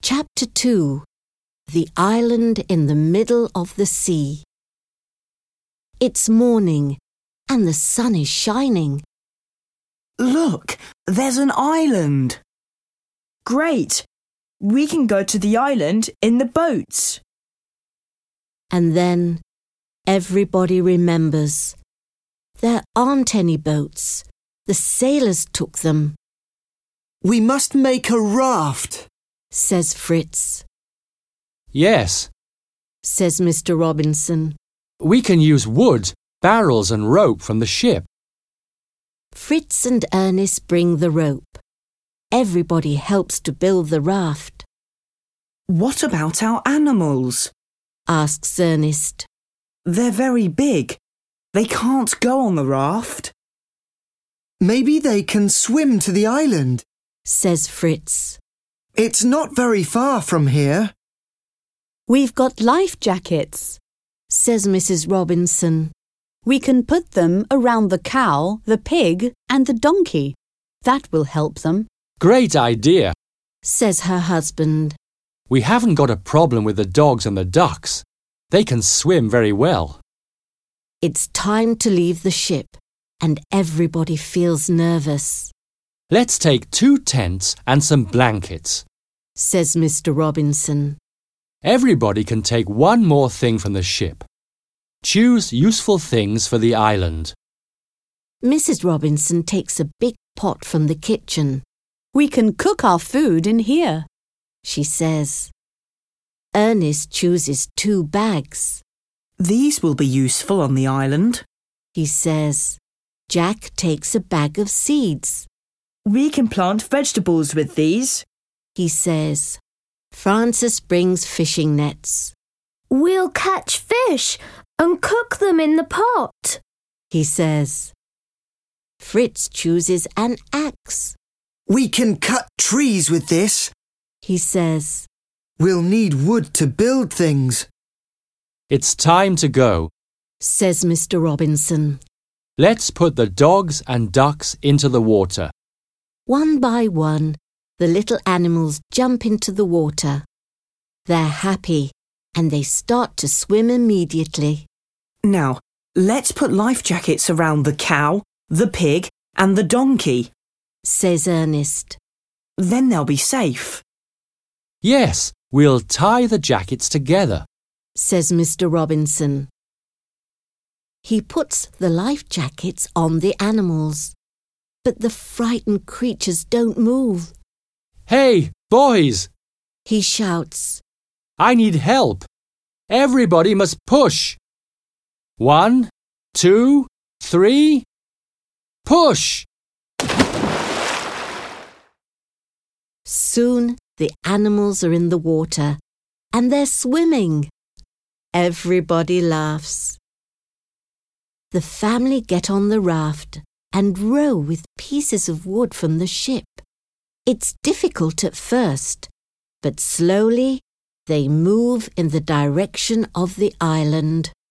Chapter 2. The Island in the Middle of the Sea. It's morning, and the sun is shining. Look, there's an island. Great! We can go to the island in the boats. And then everybody remembers. There aren't any boats. The sailors took them, We must make a raft, says Fritz. Yes, Says Mr. Robinson. we can use wood, barrels and rope from the ship. Fritz and Ernest bring the rope. Everybody helps to build the raft, What about our animals? asks Ernest. They're very big. They can't go on the raft. Maybe they can swim to the island. Says Fritz. It's not very far from here. We've got life jackets. Says Mrs. Robinson. We can put them around the cow, the pig, and the donkey. That will help them. Great idea. Says her husband. We haven't got a problem with the dogs and the ducks. They can swim very well. It's time to leave the ship, and everybody feels nervous, Let's take 2 tents and some blankets. says Mr. Robinson. Everybody can take one more thing from the ship. Choose useful things for the island. Mrs. Robinson takes a big pot from the kitchen, We can cook our food in here. she says. Ernest chooses 2 bags, These will be useful on the island. he says. Jack takes a bag of seeds, We can plant vegetables with these. he says. Francis brings fishing nets, We'll catch fish and cook them in the pot. he says. Fritz chooses an axe, We can cut trees with this. he says. We'll need wood to build things. It's time to go. Says Mr. Robinson. Let's put the dogs and ducks into the water. One by one, the little animals jump into the water. They're happy, and they start to swim immediately, Now, let's put life jackets around the cow, the pig, and the donkey. says Ernest. Then they'll be safe. Yes, we'll tie the jackets together. Says Mr. Robinson. He puts the life jackets on the animals, but the frightened creatures don't move. Hey, boys, He shouts. I need help. Everybody must push. 1, 2, 3. Push! Soon the animals are in the water, and they're swimming. Everybody laughs. The family get on the raft and row with pieces of wood from the ship. It's difficult at first, but slowly they move in the direction of the island.